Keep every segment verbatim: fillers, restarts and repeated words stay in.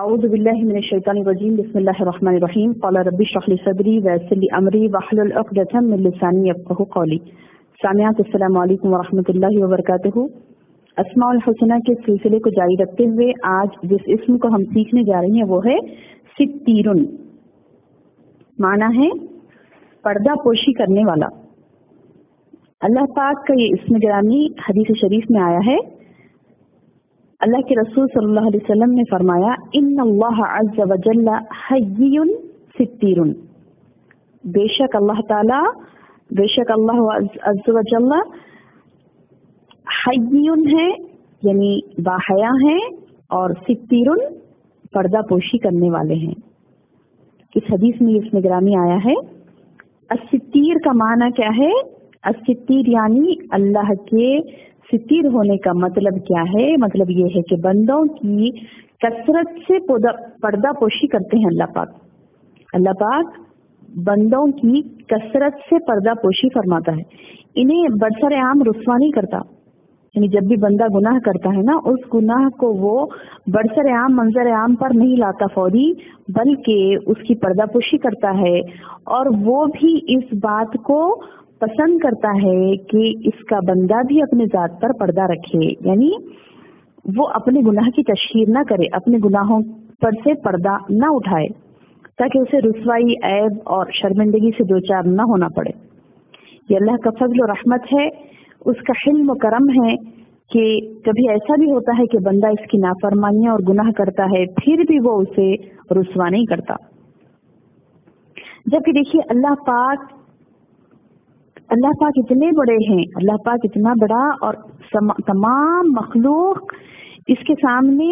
أعوذ بالله من الشيطان الرجيم بسم الله الرحمن الرحيم قال رب اشرح لي صدري ويسر لي أمري واحلل عقدة من لساني يفقهوا قولي. سامعات السلام علیکم ورحمۃ اللہ وبرکاتہ. اسماء الحسنہ کے سلسلے کو جاری رکھتے ہوئے آج جس اسم کو ہم سیکھنے جا رہے ہیں وہ ہے ستیرن. معنی ہے پردہ پوشی کرنے والا. اللہ پاک کا یہ اسم گرامی حدیث شریف میں آیا ہے. اللہ کے رسول صلی اللہ علیہ وسلم نے فرمایا ان اللہ عز وجل حی ستیر. بے شک اللہ تعالی بے شک اللہ عز وجل حی ہے یعنی باحیا ہیں اور ستیر پردہ پوشی کرنے والے ہیں. اس حدیث میں اس میں گرامی آیا ہے. الستیر کا معنی کیا ہے؟ الستیر یعنی اللہ کے ستیر ہونے کا مطلب کیا ہے؟ مطلب یہ ہے کہ بندوں کی کثرت سے پردہ پوشی کرتے ہیں اللہ پاک. اللہ پاک بندوں کی کثرت سے پردہ پوشی فرماتا ہے. انہیں برسر عام رسوا نہیں کرتا. یعنی جب بھی بندہ گناہ کرتا ہے نا اس گناہ کو وہ برسر عام منظر عام پر نہیں لاتا فوری، بلکہ اس کی پردہ پوشی کرتا ہے اور وہ بھی اس بات کو پسند کرتا ہے کہ اس کا بندہ بھی اپنے ذات پر پردہ رکھے. یعنی وہ اپنے گناہ کی تشہیر نہ کرے، اپنے گناہوں پر سے پردہ نہ اٹھائے تاکہ اسے رسوائی، عیب اور شرمندگی سے دوچار نہ ہونا پڑے. یہ اللہ کا فضل و رحمت ہے، اس کا حلم و کرم ہے کہ کبھی ایسا بھی ہوتا ہے کہ بندہ اس کی نافرمانیاں اور گناہ کرتا ہے پھر بھی وہ اسے رسوا نہیں کرتا. جبکہ دیکھیے اللہ پاک اللہ پاک اتنے بڑے ہیں، اللہ پاک اتنا بڑا اور تمام مخلوق اس کے سامنے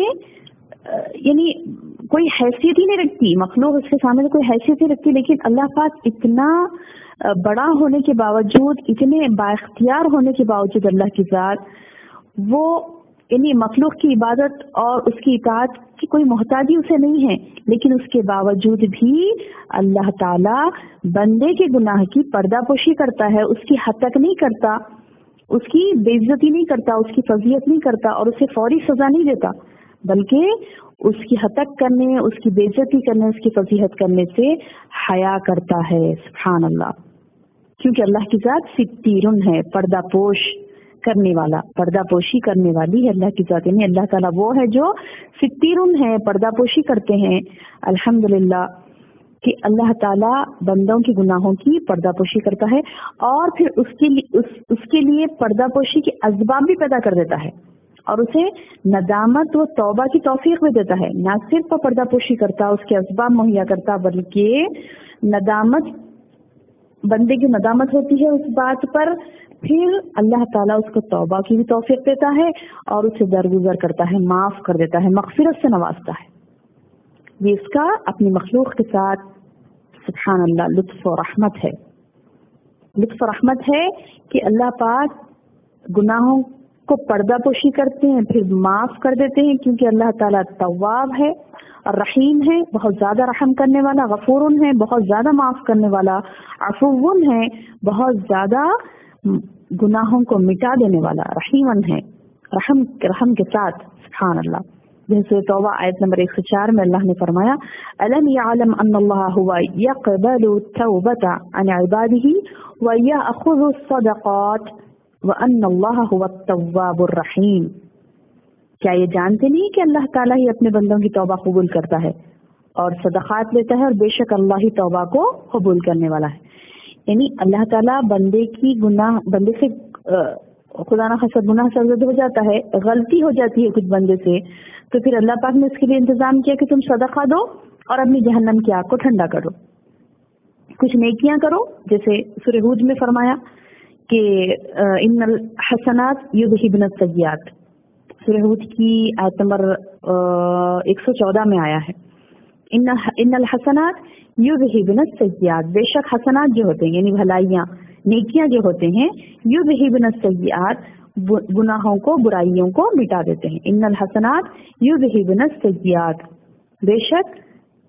یعنی کوئی حیثیت ہی نہیں رکھتی. مخلوق اس کے سامنے کوئی حیثیت نہیں رکھتی، لیکن اللہ پاک اتنا بڑا ہونے کے باوجود، اتنے بااختیار ہونے کے باوجود اللہ کی ذات وہ یعنی مخلوق کی عبادت اور اس کی اطاعت کی کوئی محتاجی اسے نہیں ہے، لیکن اس کے باوجود بھی اللہ تعالی بندے کے گناہ کی پردہ پوشی کرتا ہے. اس کی حد تک نہیں کرتا، اس کی بے عزتی نہیں کرتا، اس کی فضیحت نہیں کرتا اور اسے فوری سزا نہیں دیتا، بلکہ اس کی حد تک کرنے، اس کی بے عزتی کرنے، اس کی فضیحت کرنے سے حیا کرتا ہے. سبحان اللہ. کیونکہ اللہ کی ذات ستیرن ہے، پردہ پوش کرنے والا، پردہ پوشی کرنے والی ہے اللہ کی ذات. یعنی اللہ تعالیٰ وہ ہے جو ستیرن ہے، پردہ پوشی کرتے ہیں. الحمدللہ کہ اللہ تعالیٰ بندوں کے گناہوں کی پردہ پوشی کرتا ہے اور پھر اس کے لیے اس, اس کے لیے پردہ پوشی کے اسباب بھی پیدا کر دیتا ہے اور اسے ندامت و توبہ کی توفیق بھی دیتا ہے. نہ صرف وہ پردہ پوشی کرتا، اس کے اسباب مہیا کرتا، بلکہ ندامت بندے کی ندامت ہوتی ہے اس بات پر، پھر اللہ تعالیٰ اس کو توبہ کی بھی توفیق دیتا ہے اور اسے درگزر کرتا ہے، معاف کر دیتا ہے، مغفرت سے نوازتا ہے. یہ اس کا اپنی مخلوق کے ساتھ سبحان اللہ لطف و رحمت ہے. لطف و رحمت ہے کہ اللہ پاک گناہوں کو پردہ پوشی کرتے ہیں پھر معاف کر دیتے ہیں، کیونکہ اللہ تعالیٰ تواب ہے اور رحیم ہے، بہت زیادہ رحم کرنے والا، غفور ہے، بہت زیادہ معاف کرنے والا، عفو ہے، بہت زیادہ گناہوں کو مٹا دینے والا، رحیم ہے، رحم رحم کے ساتھ. سبحان اللہ. جیسے توبہ آیت نمبر ایک سو چار میں اللہ نے فرمایا الم یعلم ان اللہ هو یقبل التوبۃ عن عباده ویأخذ الصدقات وان اللہ هو التواب الرحیم. کیا یہ جانتے نہیں کہ اللہ تعالیٰ ہی اپنے بندوں کی توبہ قبول کرتا ہے اور صدقات لیتا ہے اور بے شک اللہ ہی توبہ کو قبول کرنے والا ہے. یعنی اللہ تعالیٰ بندے کی گناہ بندے سے خدا نہ خاصہ گناہ سرزد ہو جاتا ہے، غلطی ہو جاتی ہے کچھ بندے سے، تو پھر اللہ پاک نے اس کے لیے انتظام کیا کہ تم صدقہ دو اور اپنی جہنم کی آگ کو ٹھنڈا کرو، کچھ نیکیاں کرو. جیسے سورہ ہود میں فرمایا کہ ان الحسنات یذہبن السیئات. سورہ ہود کی آیت نمبر ایک سو چودہ میں آیا ہے ان الحسنات یذہبن السیئات. بے شک حسنات جو ہوتے ہیں یعنی بھلائیاں، نیکیاں جو ہوتے ہیں، یذہبن السیئات گناہوں کو، برائیوں کو مٹا دیتے ہیں. ان الحسنات یذہبن السیئات. بے شک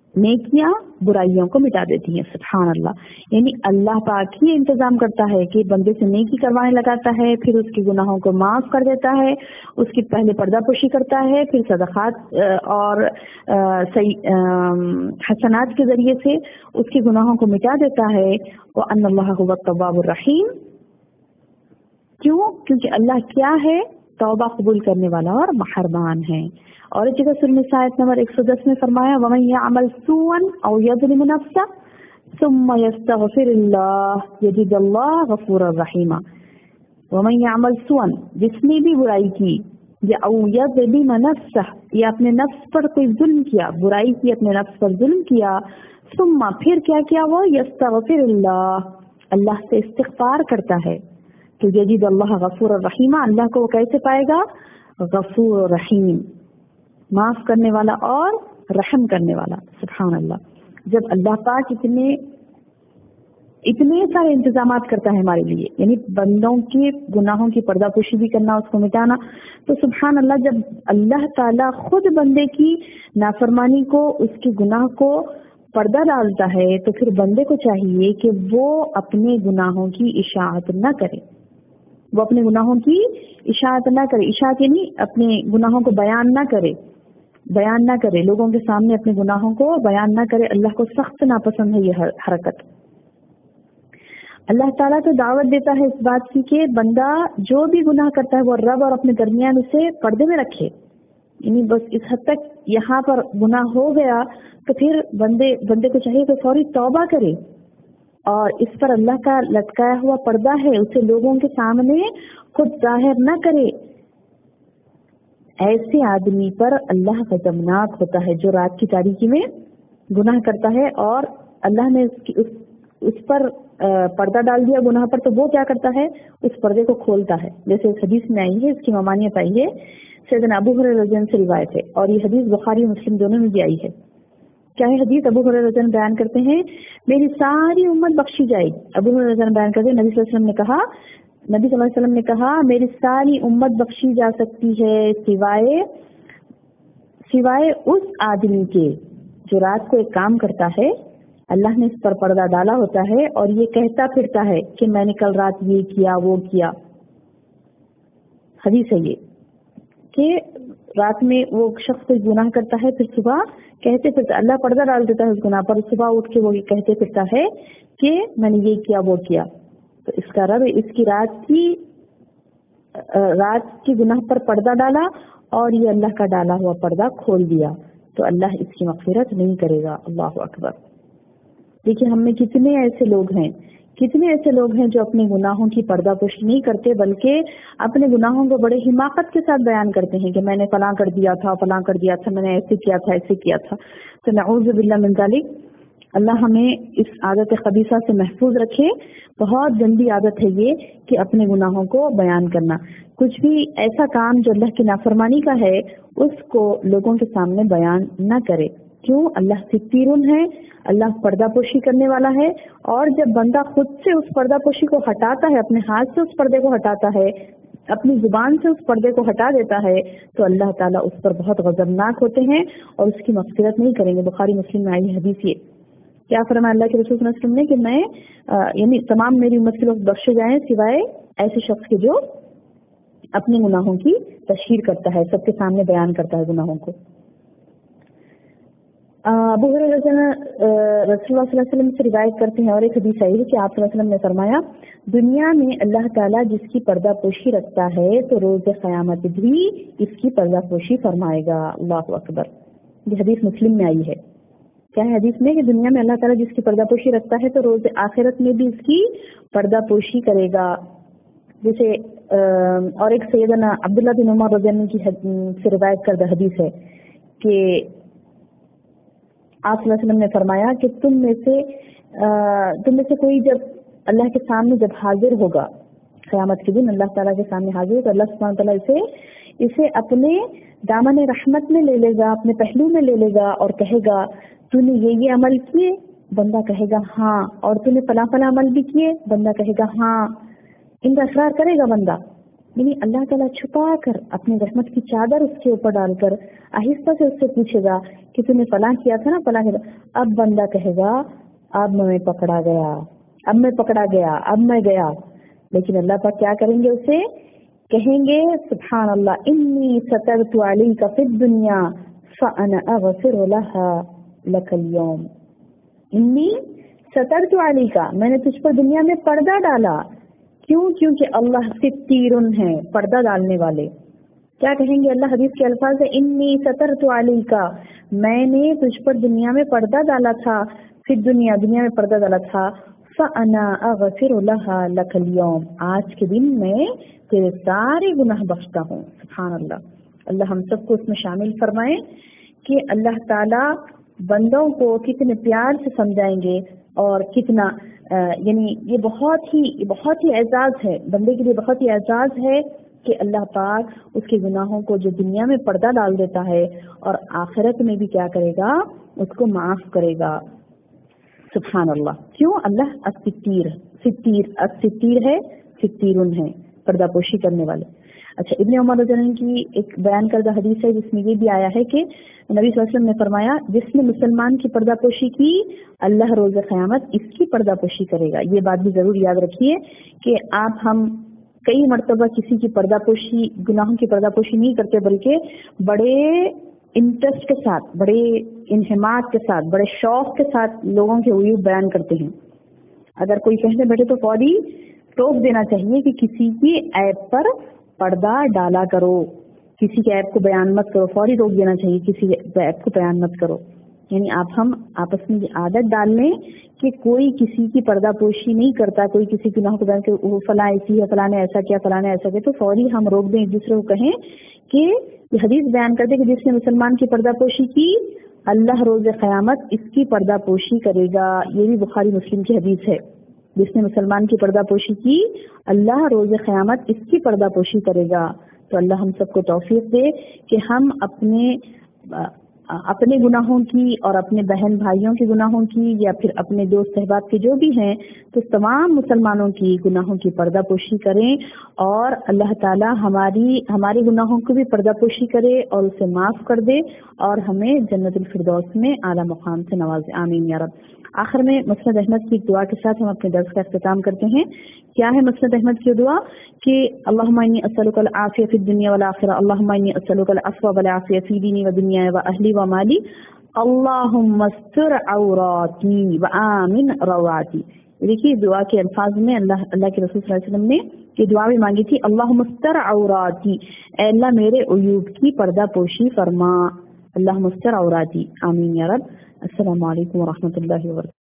नेकियां बुराइयों को मिटा देती हैं। सुभान अल्लाह, यानी अल्लाह पाक ही इंतजाम करता है कि बंदे से नेकी करवाने लगाता है, फिर उसके गुनाहों को माफ कर देता है, उसकी पहले पर्दापोशी करता है, फिर सदकात और सही हसनात के जरिए से उसके गुनाहों को मिटा देता है। व अन्नल्लाह हुवा तव्वाबुर रहीम। क्यों? क्योंकि अल्लाह क्या है? तौबा कबूल करने वाला और मेहरबान है। और इस जगह सूरह निसा आयत नंबर एक सौ दस में फरमाया, वमन यअमल सुअन औ यज़लिम नफ्सा सुम्मा यस्तगफिरुल्लाह यजिदल्लाह गफूरर रहीमा। वमन यअमल सुअन, जिसने भी बुराई की, या औ यज़लिम नफ्सा, या अपने नफ्स पर कोई जुल्म किया, बुराई की, अपने नफ्स पर जुल्म किया, सुम्मा, फिर क्या किया, वो यस्तगफिरुल्लाह, अल्लाह से इस्तिगफार करता है, तो यजिद अल्लाह गफूर रहीमा, अल्लाह को वो कैसे पाएगा? गफूर रहीम, माफ करने वाला और रहम करने वाला। सुभान अल्लाह, जब अल्लाह पाक इतने इतने सारे इंतजामात करता है हमारे लिए, यानी बंदों के गुनाहों की पर्दापोशी भी करना, उसको मिटाना, तो सुभान अल्लाह, जब अल्लाह ताला खुद बंदे की नाफरमानी को, उसके गुनाह को पर्दा डालता है, तो फिर बंदे को चाहिए कि वो अपने गुनाहों की इशाअत न करे, वो अपने गुनाहों की इशाअत ना करे। इशाअत यानी अपने गुनाहों को बयान ना करे, बयान ना करे, लोगों के सामने अपने गुनाहों को बयान ना करे। अल्लाह को सख्त नापसंद है ये हरकत। अल्लाह ताला तो दावत देता है इस बात की कि बंदा जो भी गुनाह करता है वो रब और अपने दरमियान उसे पर्दे में रखे, यानी बस इस हद तक यहाँ पर गुनाह हो गया तो फिर बंदे बंदे को चाहिए कि फौरी तौबा करे, और इस पर अल्लाह का लटकाया हुआ पर्दा है, उसे लोगों के सामने खुद जाहिर न करे। ऐसे आदमी पर अल्लाह गजबनाक होता है जो रात की तारीकी में गुनाह करता है, और अल्लाह ने उसकी उस, उस पर पर्दा डाल दिया गुनाह पर, तो वो क्या करता है? उस पर्दे को खोलता है। जैसे इस हदीस में आई है, इसकी ममानियत आई है, सैयदना अबू हुरैरा रज़ियल्लाहु अन्हु से रिवायत है, और ये हदीस बुखारी मुस्लिम दोनों में भी आई है। क्या है हदीस? अबू हुरैरा रज़ियल्लाहु अन्हु बयान करते हैं, मेरी सारी उम्मत बख्शी जाएगी। अबू हुरैरा रज़ियल्लाहु अन्हु बयान करते हैं, नबी सल्लल्लाहु अलैहि वसल्लम ने कहा नबी सल्लल्लाहु अलैहि वसल्लम ने कहा मेरी सारी उम्मत बख्शी जा सकती है सिवाय सिवाय उस आदमी के जो रात को एक काम करता है, अल्लाह ने इस पर पर्दा डाला होता है, और ये कहता फिरता है कि मैंने कल रात ये किया वो किया। हदीस है ये कि रात में वो शख्स कोई गुनाह करता है, फिर सुबह कहते फिरता, अल्लाह पर्दा डाल देता है उस गुनाह पर, सुबह उठ के वो ये कहते फिरता है कि मैंने ये किया वो किया। तो इसका रब इसकी रात की रात की गुनाह पर पर्दा डाला, और ये अल्लाह का डाला हुआ पर्दा खोल दिया, तो अल्लाह इसकी मग़फ़िरत नहीं करेगा। अल्लाह अकबर। देखिए हम में कितने ऐसे लोग हैं, कितने ऐसे लोग हैं जो अपने गुनाहों की पर्दापोशी नहीं करते, बल्कि अपने गुनाहों को बड़े हिमाकत के साथ बयान करते हैं कि मैंने फलां कर दिया था, फलां कर दिया था, मैंने ऐसे किया था, ऐसे किया था। तो नऊज़ु बिल्लाह मिन ज़ालिक, अल्लाह हमें इस आदत खबीसा से महफूज रखे। बहुत गंदी आदत है ये कि अपने गुनाहों को बयान करना। कुछ भी ऐसा काम जो अल्लाह की नाफरमानी का है उसको लोगों के सामने बयान न करे। क्यों? अल्लाह सित्तीरुन है, अल्लाह पर्दापोशी करने वाला है, और जब बंदा खुद से उस पर्दापोशी को हटाता है, अपने हाथ से उस पर्दे को हटाता है, अपनी जुबान से उस पर्दे को हटा देता है, तो अल्लाह ताला उस पर बहुत गजबनाक होते हैं और उसकी मग़फ़िरत नहीं करेंगे। बुखारी मुस्लिम में आई हदीस ये क्या फरमाया अल्लाह के रसूल सल्लल्लाहु अलैहि वसल्लम ने कि मैं यानी तमाम मेरी उम्मत के लोग बख्शे जाएं सिवाय ऐसे शख्स के जो अपने गुनाहों की तशहीर करता है, सबके सामने बयान करता है गुनाहों को। अबू हुरैरा रसूलुल्लाह सल्लल्लाहु अलैहि वसल्लम से रिवायत करते हैं, और एक हदीस आई है कि आप सल्लल्लाहु अलैहि वसल्लम ने फरमाया, दुनिया में अल्लाह ताला जिसकी पर्दापोशी रखता है तो रोज़ क़यामत भी इसकी पर्दापोशी फरमाएगा। अल्लाहु अकबर। ये हदीस मुस्लिम में आई है। क्या है हदीस में कि दुनिया में अल्लाह ताला जिसकी पर्दापोशी रखता है तो रोज़ आखिरत में भी इसकी पर्दापोशी करेगा। जैसे और एक सैयदना अब्दुल्लाह बिन उमर रज़ियल्लाहु अन्हु की से रिवायत करदा हदीस है कि आप सल्लल्लाहु अलैहि वसल्लम ने फरमाया कि तुम में से तुम में से कोई जब अल्लाह के सामने जब हाजिर होगा, क़यामत के दिन अल्लाह ताला के सामने हाजिर होगा, अल्लाह सुब्हानहू व तआला इसे इसे अपने दामन रहमत में ले लेगा, अपने पहलू में ले लेगा और कहेगा तूने ये ये अमल किए? बंदा कहेगा हाँ। और तूने फला फला अमल भी किए? बंदा कहेगा हाँ। इनका इकरार करेगा बंदा, یعنی اللہ تعالیٰ چھپا کر اپنی رحمت کی چادر اس کے اوپر ڈال کر آہستہ سے اس سے پوچھے گا کہ تم نے فلاں کیا تھا نا فلاں کیا تھا. اب بندہ کہے گا اب میں پکڑا گیا اب میں پکڑا گیا اب میں گیا. لیکن اللہ پاک کیا کریں گے؟ اسے کہیں گے سبحان اللہ انی سترت علیک فی الدنیا فانا اغفر لها لک اليوم. انی سترت علیک، میں نے تجھ پر دنیا میں پردہ ڈالا. کیوں؟ کیونکہ اللہ ستیر ہے، پردہ ڈالنے والے. کیا کہیں گے اللہ؟ حدیث کے الفاظ ہے انی سترت علیک، میں نے تجھ پر دنیا میں پردہ ڈالا تھا، فی الدنیا دنیا میں پردہ ڈالا تھا. فانا اغفر لها لک اليوم، آج کے دن میں تیرے سارے گناہ بخشتا ہوں. سبحان اللہ. اللہ ہم سب کو اس میں شامل فرمائے کہ اللہ تعالی بندوں کو کتنے پیار سے سمجھائیں گے اور کتنا یعنی یہ بہت ہی بہت ہی اعزاز ہے بندے کے لیے، بہت ہی اعزاز ہے کہ اللہ پاک اس کے گناہوں کو جو دنیا میں پردہ ڈال دیتا ہے اور آخرت میں بھی کیا کرے گا؟ اس کو معاف کرے گا. سبحان اللہ. کیوں؟ اللہ الستیر ستیر الستیر ہے، ستیرن ہے، پردہ پوشی کرنے والے. اچھا، ابن عمر رضی اللہ عنہ کی ایک بیان کردہ حدیث ہے جس میں یہ بھی آیا ہے کہ نبی صلی اللہ علیہ وسلم نے فرمایا جس نے مسلمان کی پردہ پوشی کی اللہ روز قیامت اس کی پردہ پوشی کرے گا. یہ بات بھی ضرور یاد رکھیے کہ آپ ہم کئی مرتبہ کسی کی پردہ پوشی گناہوں کی پردہ پوشی نہیں کرتے، بلکہ بڑے انٹرسٹ کے ساتھ، بڑے انہمات کے ساتھ، بڑے شوق کے ساتھ لوگوں کے عیوب بیان کرتے ہیں. اگر کوئی کہنے بیٹھے تو فوری ٹوک دینا چاہیے کہ کسی کی عیب پر پردہ ڈالا کرو، کسی کے عیب کو بیان مت کرو. فوری روک دینا چاہیے کسی کے عیب کو بیان مت کرو. یعنی آپ ہم آپس میں یہ عادت ڈال لیں کہ کوئی کسی کی پردہ پوشی نہیں کرتا، کوئی کسی گناہ کو بیان کہ وہ فلاں ایسی ہے، فلاں نے ایسا کیا، فلاں نے ایسا کیا، تو فوری ہم روک دیں، ایک دوسرے کو کہیں کہ یہ حدیث بیان کرتے کہ جس نے مسلمان کی پردہ پوشی کی اللہ روز قیامت اس کی پردہ پوشی کرے گا. یہ بھی بخاری مسلم کی حدیث ہے. جس نے مسلمان کی پردہ پوشی کی اللہ روز قیامت اس کی پردہ پوشی کرے گا. تو اللہ ہم سب کو توفیق دے کہ ہم اپنے اپنے گناہوں کی اور اپنے بہن بھائیوں کے گناہوں کی یا پھر اپنے دوست احباب کے جو بھی ہیں تو تمام مسلمانوں کی گناہوں کی پردہ پوشی کریں اور اللہ تعالی ہماری ہمارے گناہوں کو بھی پردہ پوشی کرے اور اسے معاف کر دے اور ہمیں جنت الفردوس میں اعلیٰ مقام سے نوازے. آمین یا رب. آخر میں مسند احمد کی دعا کے ساتھ ہم اپنے درس کا اختتام کرتے ہیں. کیا ہے مسند احمد کی دعا؟ کہ اللہم انی اسألک العافیہ فی الدنیا والآخرہ، اللہم انی اسألک العفو والعافیہ فی دینی و دنیای و اہلی و مالی، اللہم استر عوراتی و آمن رواتی. دیکھیے دعا کے الفاظ میں اللہ اللہ کے رسول صلی اللہ علیہ وسلم نے یہ دعا بھی مانگی تھی، اللہم استر عوراتی، اے اللہ میرے عیوب کی پردہ پوشی فرما. اللہم استر عوراتی. آمین یا رب. السلام علیکم ورحمۃ اللہ وبرکاتہ.